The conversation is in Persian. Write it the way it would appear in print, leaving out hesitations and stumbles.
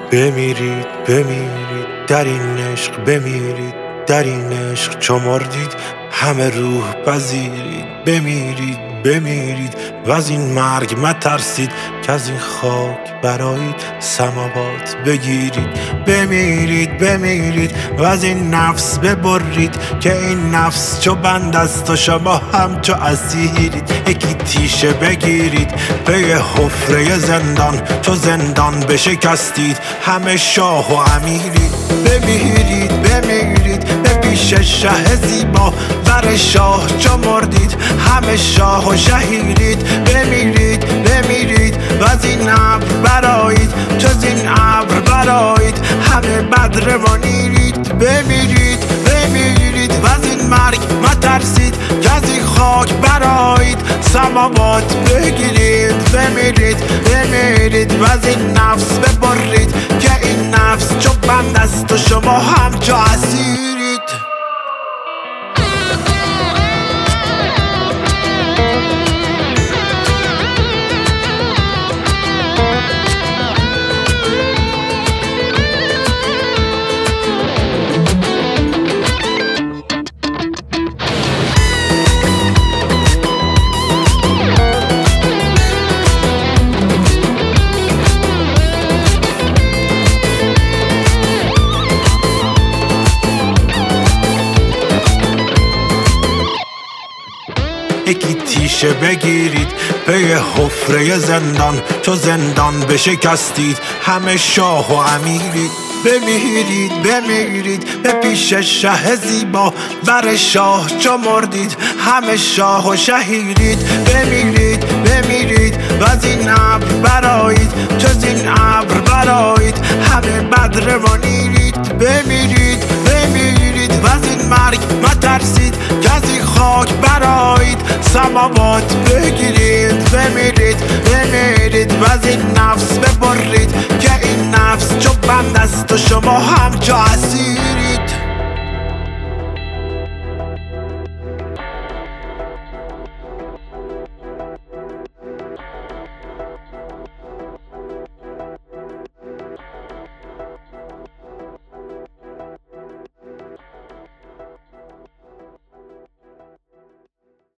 بمیرید بمیرید در این عشق، بمیرید در این عشق چو مردید همه روح پذیرید. بمیرید بمیرید و از این مرگ مترسید که از این خاک برایید سماوات بگیرید. بمیرید بمیرید و از این نفس ببرید که این نفس چو بند است و شما هم چو اسیرید. یکی تیشه بگیرید پی حفره زندان، چو زندان بشکستید همه شاه و امیرید. بمیرید بمیرید به پیش شه زیبا، بر شاه چو مردید همه شاه و شهیرید. بمیرید بمیرید و از این ابر برایید، چو این ابر برایید همه بدر و نیرید. بمیرید بمیرید و از این مرگ مترسید که از این خاک برایید سماوات بگیرید. بمیرید بمیرید و از این نفس ببرید که این نفس چو بند است و شما هم چو اسیرید. یکی تیشه بگیرید پی حفره زندان، چو زندان بشکستید همه شاه و امیرید. بمیرید بمیرید به پیش شه زیبا، بر شاه چو مردید همه شاه و شهیرید. بمیرید بمیرید و از این ابر برایید، چو این ابر برایید همه بدر و نیرید. بمیرید بمیرید و از این مرگ مترسید که از این خاک برایید سماوات بگیرید. بمیرید بمیرید و از این نفس ببرید که این نفس چو بند است و شما هم چو اسیر.